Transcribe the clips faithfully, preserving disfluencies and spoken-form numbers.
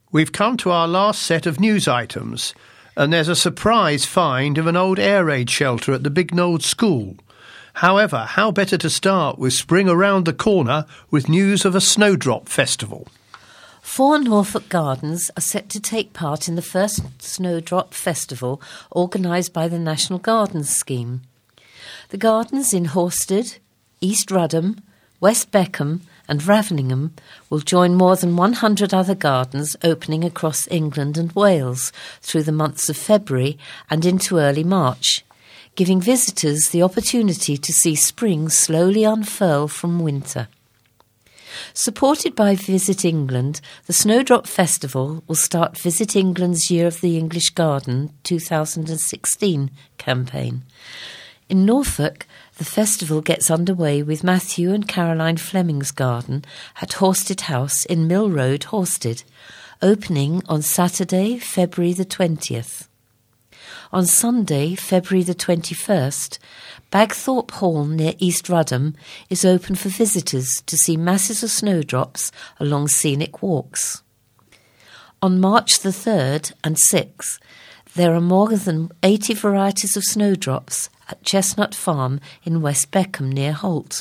We've come to our last set of news items, and there's a surprise find of an old air raid shelter at the Bignold School. However, how better to start with spring around the corner with news of a snowdrop festival. Four Norfolk gardens are set to take part in the first Snowdrop Festival organised by the National Gardens Scheme. The gardens in Horsted, East Rudham, West Beckham and Raveningham will join more than one hundred other gardens opening across England and Wales through the months of February and into early March, giving visitors the opportunity to see spring slowly unfurl from winter. Supported by Visit England, the Snowdrop Festival will start Visit England's Year of the English Garden two thousand sixteen campaign. In Norfolk, the festival gets underway with Matthew and Caroline Fleming's garden at Horsted House in Mill Road, Horsted, opening on Saturday, February the twentieth. On Sunday, February the twenty-first, Bagthorpe Hall near East Rudham is open for visitors to see masses of snowdrops along scenic walks. On March the third and sixth, there are more than eighty varieties of snowdrops at Chestnut Farm in West Beckham near Holt.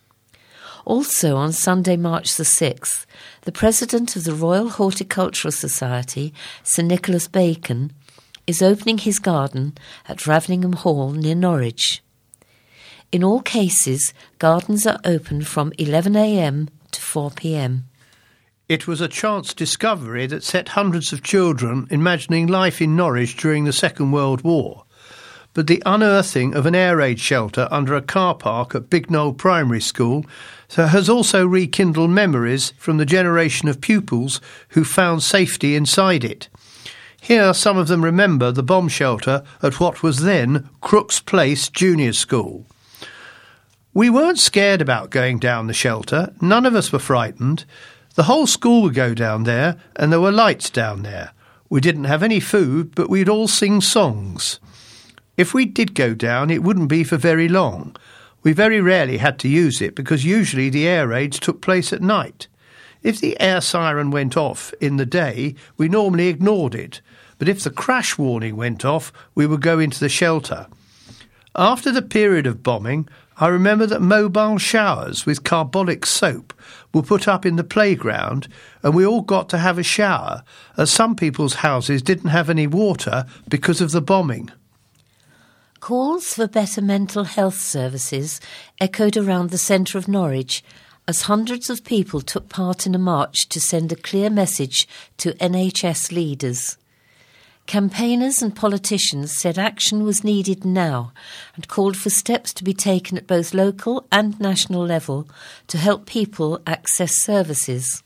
Also on Sunday, March the sixth, the President of the Royal Horticultural Society, Sir Nicholas Bacon, is opening his garden at Raveningham Hall near Norwich. In all cases, gardens are open from eleven a m to four p m. It was a chance discovery that set hundreds of children imagining life in Norwich during the Second World War. But the unearthing of an air raid shelter under a car park at Bignold Primary School has also rekindled memories from the generation of pupils who found safety inside it. Here some of them remember the bomb shelter at what was then Crooks Place Junior School. We weren't scared about going down the shelter. None of us were frightened. The whole school would go down there, and there were lights down there. We didn't have any food, but we'd all sing songs. If we did go down, it wouldn't be for very long. We very rarely had to use it because usually the air raids took place at night. If the air siren went off in the day, we normally ignored it. But if the crash warning went off, we would go into the shelter. After the period of bombing, I remember that mobile showers with carbolic soap were put up in the playground and we all got to have a shower, as some people's houses didn't have any water because of the bombing. Calls for better mental health services echoed around the centre of Norwich as hundreds of people took part in a march to send a clear message to N H S leaders. Campaigners and politicians said action was needed now and called for steps to be taken at both local and national level to help people access services.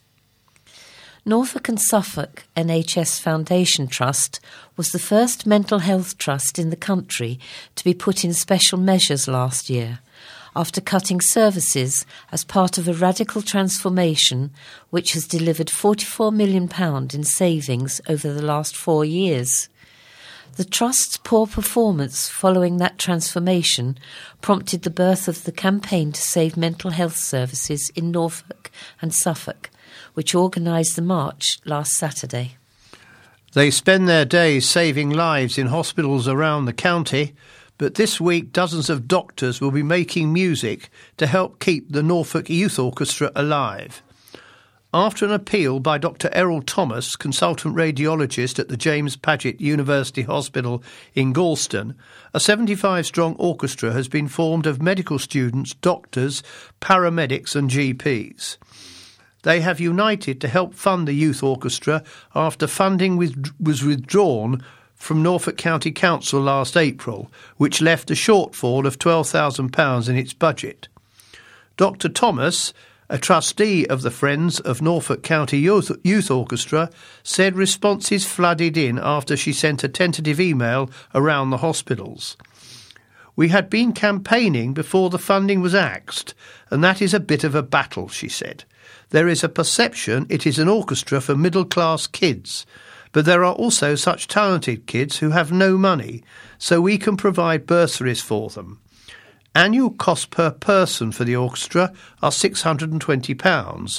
Norfolk and Suffolk N H S Foundation Trust was the first mental health trust in the country to be put in special measures last year, after cutting services as part of a radical transformation which has delivered forty-four million pounds in savings over the last four years. The Trust's poor performance following that transformation prompted the birth of the Campaign to Save Mental Health Services in Norfolk and Suffolk, which organised the march last Saturday. They spend their days saving lives in hospitals around the county, but this week dozens of doctors will be making music to help keep the Norfolk Youth Orchestra alive. After an appeal by Doctor Errol Thomas, consultant radiologist at the James Paget University Hospital in Galston, a seventy-five strong orchestra has been formed of medical students, doctors, paramedics and G Ps. They have united to help fund the youth orchestra after funding with, was withdrawn from Norfolk County Council last April, which left a shortfall of twelve thousand pounds in its budget. Doctor Thomas, a trustee of the Friends of Norfolk County Youth, Youth Orchestra, said responses flooded in after she sent a tentative email around the hospitals. We had been campaigning before the funding was axed, and that is a bit of a battle, she said. There is a perception it is an orchestra for middle-class kids, but there are also such talented kids who have no money, so we can provide bursaries for them. Annual costs per person for the orchestra are six hundred and twenty pounds,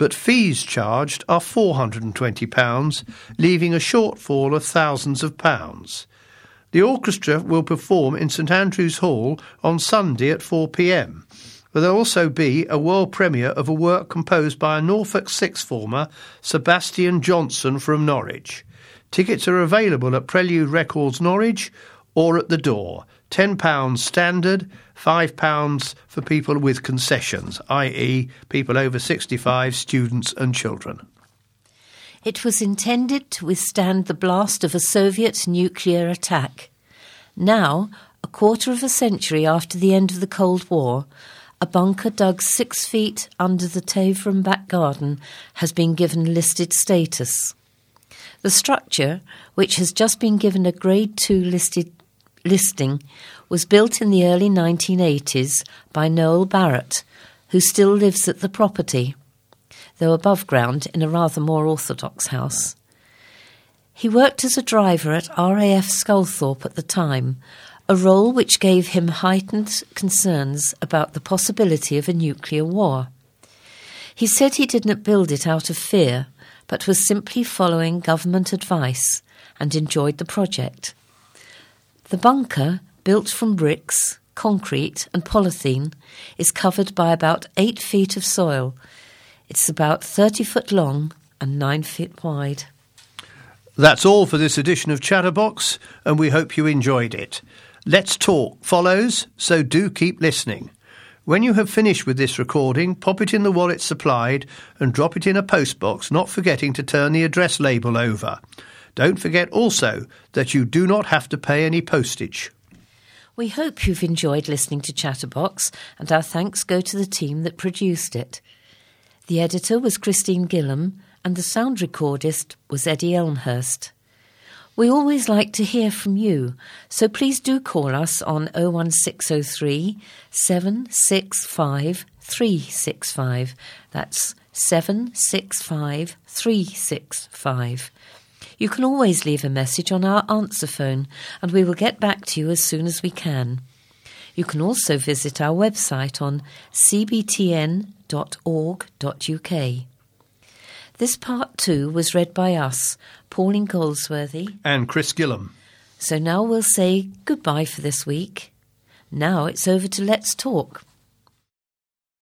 but fees charged are four hundred and twenty pounds, leaving a shortfall of thousands of pounds. The orchestra will perform in St Andrew's Hall on Sunday at four p m. There'll also be a world premiere of a work composed by a Norfolk sixth former, Sebastian Johnson from Norwich. Tickets are available at Prelude Records Norwich or at the door. ten pounds standard, five pounds for people with concessions, that is people over sixty-five, students and children. It was intended to withstand the blast of a Soviet nuclear attack. Now, a quarter of a century after the end of the Cold War, a bunker dug six feet under the Tavrum back garden has been given listed status. The structure, which has just been given a Grade two listed listing, was built in the early nineteen eighties by Noel Barrett, who still lives at the property, though above ground in a rather more orthodox house. He worked as a driver at R A F Sculthorpe at the time, a role which gave him heightened concerns about the possibility of a nuclear war. He said he didn't build it out of fear, but was simply following government advice and enjoyed the project. The bunker, built from bricks, concrete and polythene, is covered by about eight feet of soil. It's about thirty foot long and nine feet wide. That's all for this edition of Chatterbox, and we hope you enjoyed it. Let's Talk follows, so do keep listening. When you have finished with this recording, pop it in the wallet supplied and drop it in a postbox, not forgetting to turn the address label over. Don't forget also that you do not have to pay any postage. We hope you've enjoyed listening to Chatterbox, and our thanks go to the team that produced it. The editor was Christine Gillam, and the sound recordist was Eddie Elmhurst. We always like to hear from you, so please do call us on oh one six oh three, seven six five, three six five. That's seven six five, three six five. You can always leave a message on our answer phone, and we will get back to you as soon as we can. You can also visit our website on c b t n dot org dot u k. This part two was read by us, Pauline Goldsworthy and Chris Gillam. So now we'll say goodbye for this week. Now it's over to Let's Talk.